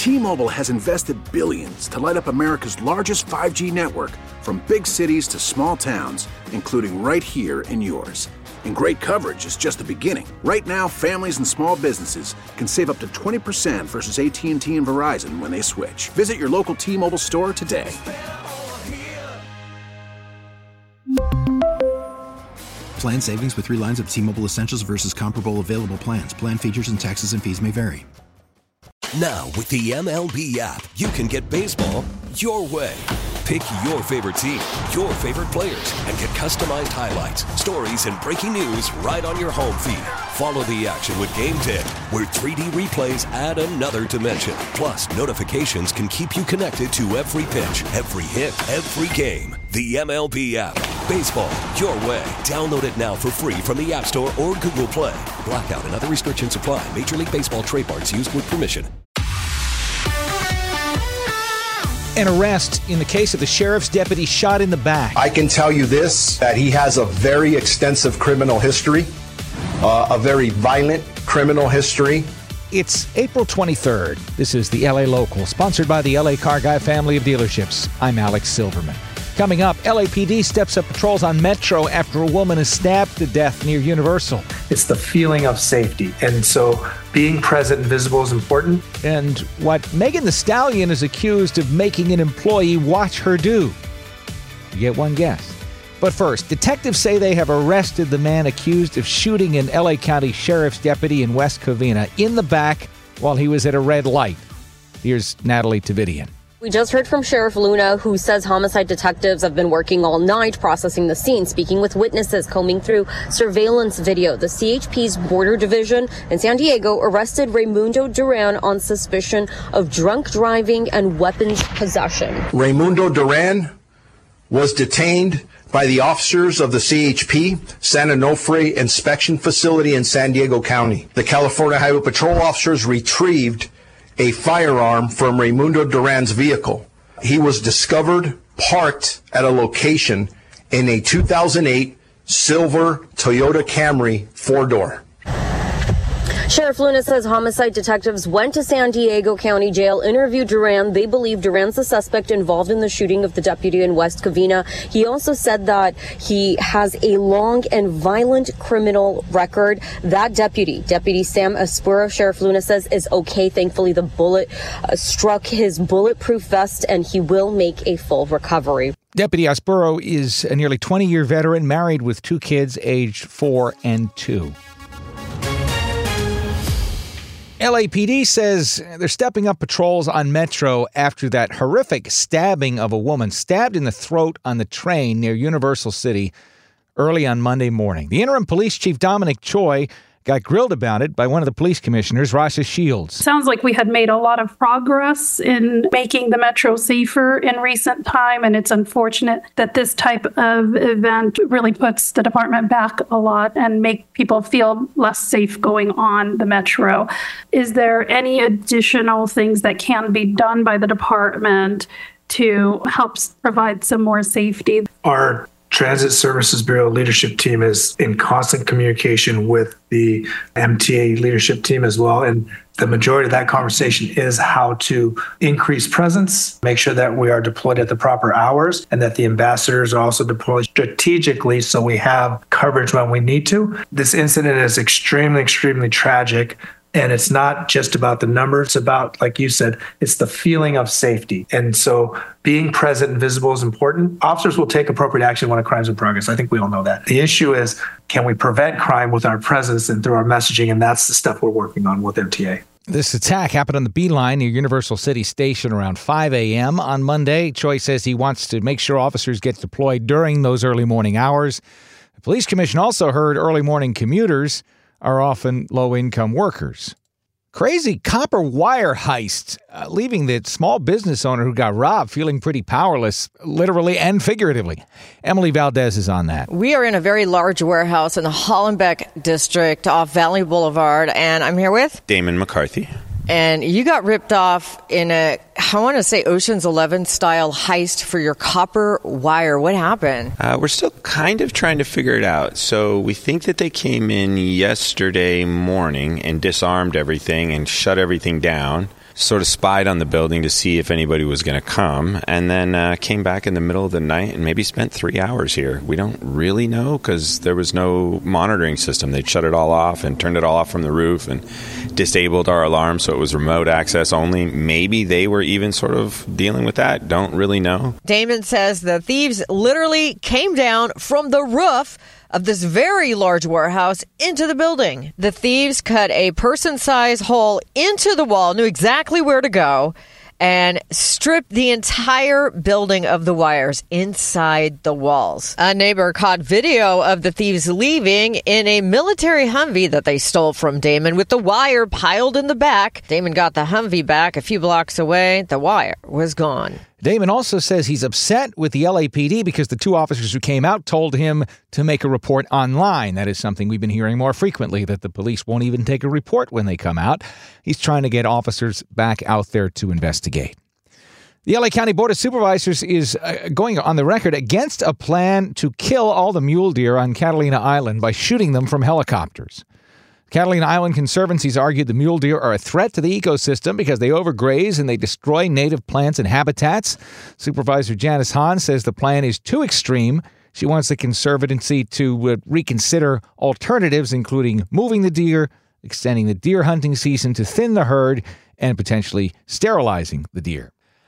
T-Mobile has invested billions to light up America's largest 5G network, from big cities to small towns, including right here in yours. And great coverage is just the beginning. Right now, families and small businesses can save up to 20% versus AT&T and Verizon when they switch. Visit your local T-Mobile store today. Plan savings with 3 lines of T-Mobile Essentials versus comparable available plans. Plan features and taxes and fees may vary. Now, with the MLB app, you can get baseball your way. Pick your favorite team, your favorite players, and get customized highlights, stories, and breaking news right on your home feed. Follow the action with Game Day, where 3D replays add another dimension. Plus, notifications can keep you connected to every pitch, every hit, every game. The MLB app. Baseball your way. Download it now for free from the App Store or Google Play. Blackout and other restrictions apply. Major League Baseball trademarks used with permission. An arrest in the case of the sheriff's deputy shot in the back. I can tell you this, that he has a very extensive criminal history, a very violent criminal history. It's April 23rd. This is the LA Local, sponsored by the LA Car Guy family of dealerships. I'm Alex Silverman. Coming up, LAPD steps up patrols on Metro after a woman is stabbed to death near Universal. It's the feeling of safety. And so being present and visible is important. And what Megan Thee Stallion is accused of making an employee watch her do. You get one guess. But first, detectives say they have arrested the man accused of shooting an LA County Sheriff's deputy in West Covina in the back while he was at a red light. Here's Natalie Tavidian. We just heard from Sheriff Luna, who says homicide detectives have been working all night processing the scene, speaking with witnesses, combing through surveillance video. The CHP's Border Division in San Diego arrested Raymundo Duran on suspicion of drunk driving and weapons possession. Raymundo Duran was detained by the officers of the CHP San Onofre Inspection Facility in San Diego County. The California Highway Patrol officers retrieved a firearm from Raymundo Duran's vehicle. He was discovered parked at a location in a 2008 silver Toyota Camry 4-door. Sheriff Luna says homicide detectives went to San Diego County Jail, interviewed Duran. They believe Duran's the suspect involved in the shooting of the deputy in West Covina. He also said that he has a long and violent criminal record. That Deputy Sam Aspuro, Sheriff Luna says, is okay. Thankfully, the bullet struck his bulletproof vest, and he will make a full recovery. Deputy Aspuro is a nearly 20-year veteran, married with 2 kids, aged 4 and 2. LAPD says they're stepping up patrols on Metro after that horrific stabbing of a woman stabbed in the throat on the train near Universal City early on Monday morning. The interim police chief, Dominic Choi, got grilled about it by one of the police commissioners, Rasha Shields. Sounds like we had made a lot of progress in making the Metro safer in recent time, and it's unfortunate that this type of event really puts the department back a lot and make people feel less safe going on the Metro. Is there any additional things that can be done by the department to help provide some more safety? Our Transit Services Bureau leadership team is in constant communication with the MTA leadership team as well. And the majority of that conversation is how to increase presence, make sure that we are deployed at the proper hours, and that the ambassadors are also deployed strategically so we have coverage when we need to. This incident is extremely, extremely tragic. And it's not just about the numbers. It's about, like you said, it's the feeling of safety. And so being present and visible is important. Officers will take appropriate action when a crime's in progress. I think we all know that. The issue is, can we prevent crime with our presence and through our messaging? And that's the stuff we're working on with MTA. This attack happened on the B line near Universal City Station around 5 a.m. on Monday. Choi says he wants to make sure officers get deployed during those early morning hours. The police commission also heard early morning commuters are often low-income workers. Crazy copper wire heist, leaving the small business owner who got robbed feeling pretty powerless, literally and figuratively. Emily Valdez is on that. We are in a very large warehouse in the Hollenbeck district off Valley Boulevard, and I'm here with Damon McCarthy. And you got ripped off in a I want to say Ocean's 11 style heist for your copper wire. What happened? We're still kind of trying to figure it out. So we think that they came in yesterday morning and disarmed everything and shut everything down. Sort of spied on the building to see if anybody was going to come, and then came back in the middle of the night and maybe spent 3 hours here. We don't really know because there was no monitoring system. They'd shut it all off and turned it all off from the roof and disabled our alarm, so it was remote access only. Maybe they were even sort of dealing with that. Don't really know. Damon says the thieves literally came down from the roof of this very large warehouse into the building. The thieves cut a person-sized hole into the wall, knew exactly where to go, and stripped the entire building of the wires inside the walls. A neighbor caught video of the thieves leaving in a military Humvee that they stole from Damon with the wire piled in the back. Damon got the Humvee back a few blocks away. The wire was gone. Damon also says he's upset with the LAPD because the two officers who came out told him to make a report online. That is something we've been hearing more frequently, that the police won't even take a report when they come out. He's trying to get officers back out there to investigate. The LA County Board of Supervisors is going on the record against a plan to kill all the mule deer on Catalina Island by shooting them from helicopters. Catalina Island Conservancies argued the mule deer are a threat to the ecosystem because they overgraze and they destroy native plants and habitats. Supervisor Janice Hahn says the plan is too extreme. She wants the Conservancy to reconsider alternatives, including moving the deer, extending the deer hunting season to thin the herd, and potentially sterilizing the deer.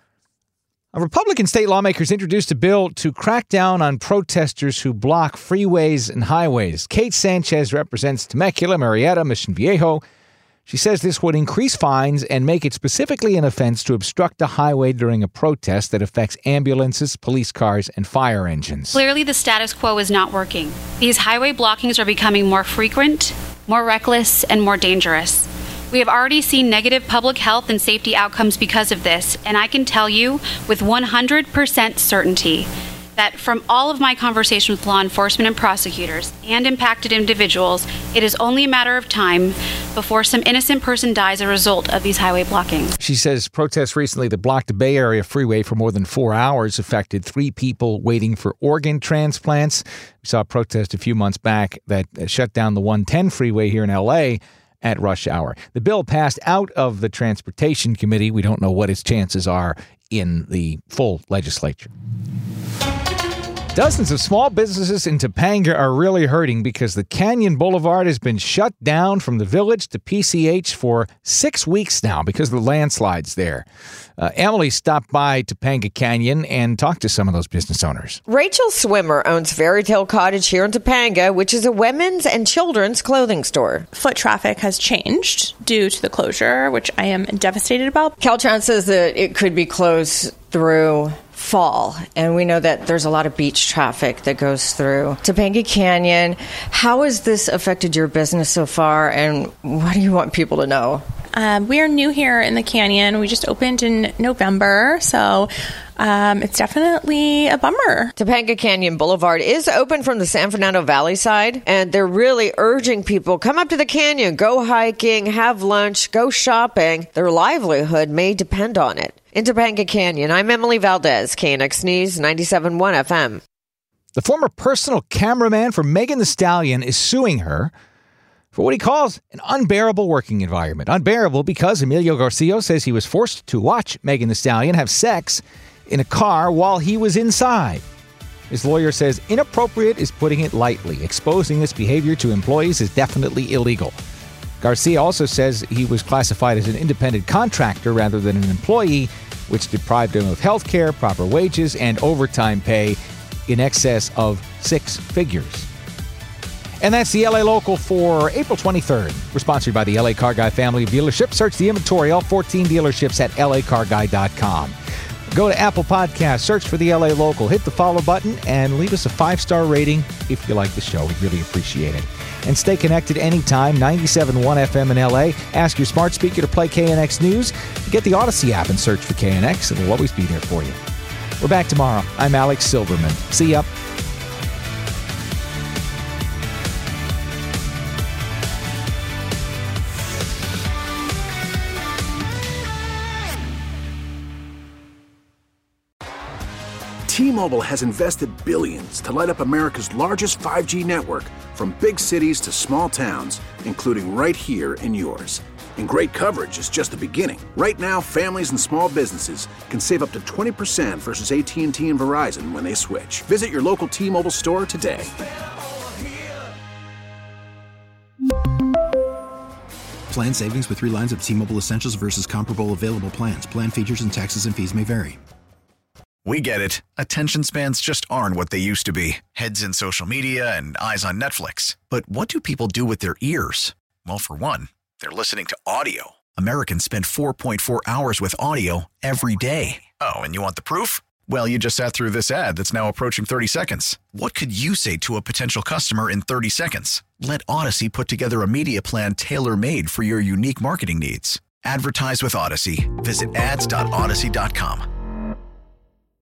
Republican state lawmakers introduced a bill to crack down on protesters who block freeways and highways. Kate Sanchez represents Temecula, Murrieta, Mission Viejo. She says this would increase fines and make it specifically an offense to obstruct a highway during a protest that affects ambulances, police cars, and fire engines. Clearly, the status quo is not working. These highway blockings are becoming more frequent, more reckless, and more dangerous. We have already seen negative public health and safety outcomes because of this, and I can tell you with 100% certainty that from all of my conversations with law enforcement and prosecutors and impacted individuals, it is only a matter of time before some innocent person dies as a result of these highway blockings. She says protests recently that blocked the Bay Area freeway for more than 4 hours affected 3 people waiting for organ transplants. We saw a protest a few months back that shut down the 110 freeway here in L.A., at rush hour. The bill passed out of the Transportation Committee. We don't know what its chances are in the full legislature. Dozens of small businesses in Topanga are really hurting because the Canyon Boulevard has been shut down from the Village to PCH for 6 weeks now because of the landslides there. Emily stopped by Topanga Canyon and talked to some of those business owners. Rachel Swimmer owns Fairy Tale Cottage here in Topanga, which is a women's and children's clothing store. Foot traffic has changed due to the closure, which I am devastated about. Caltrans says that it could be closed through fall, and we know that there's a lot of beach traffic that goes through Topanga Canyon. How has this affected your business so far, and what do you want people to know? We are new here in the canyon. We just opened in November, so it's definitely a bummer. Topanga Canyon Boulevard is open from the San Fernando Valley side, and they're really urging people, come up to the canyon, go hiking, have lunch, go shopping. Their livelihood may depend on it. In Topanga Canyon, I'm Emily Valdez, KNX News 97.1 FM. The former personal cameraman for Megan Thee Stallion is suing her for what he calls an unbearable working environment. Unbearable because Emilio Garcia says he was forced to watch Megan Thee Stallion have sex in a car while he was inside. His lawyer says inappropriate is putting it lightly. Exposing this behavior to employees is definitely illegal. Garcia also says he was classified as an independent contractor rather than an employee, which deprived him of health care, proper wages, and overtime pay in excess of 6 figures. And that's the LA Local for April 23rd. We're sponsored by the LA Car Guy family of dealerships. Search the inventory, all 14 dealerships at lacarguy.com. Go to Apple Podcasts, search for the LA Local, hit the follow button, and leave us a 5-star rating if you like the show. We'd really appreciate it. And stay connected anytime, 97.1 FM in LA. Ask your smart speaker to play KNX News. Get the Odyssey app and search for KNX. It'll always be there for you. We're back tomorrow. I'm Alex Silverman. See ya. T-Mobile has invested billions to light up America's largest 5G network, from big cities to small towns, including right here in yours. And great coverage is just the beginning. Right now, families and small businesses can save up to 20% versus AT&T and Verizon when they switch. Visit your local T-Mobile store today. Plan savings with 3 lines of T-Mobile Essentials versus comparable available plans. Plan features and taxes and fees may vary. We get it. Attention spans just aren't what they used to be. Heads in social media and eyes on Netflix. But what do people do with their ears? Well, for one, they're listening to audio. Americans spend 4.4 hours with audio every day. Oh, and you want the proof? Well, you just sat through this ad that's now approaching 30 seconds. What could you say to a potential customer in 30 seconds? Let Odyssey put together a media plan tailor-made for your unique marketing needs. Advertise with Odyssey. Visit ads.odyssey.com.